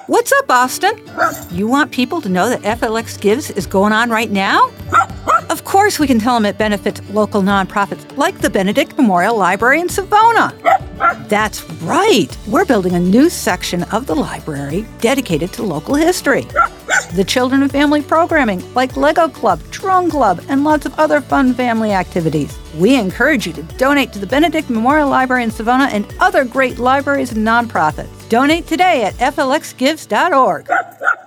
What's up, Austin? You want people to know that FLX Gives is going on right now? Of course we can tell them it benefits local nonprofits like the Benedict Memorial Library in Savona. That's right. We're building a new section of the library dedicated to local history. The children and family programming like Lego Club, Drone Club, and lots of other fun family activities. We encourage you to donate to the Benedict Memorial Library in Savona and other great libraries and nonprofits. Donate today at flxgives.org.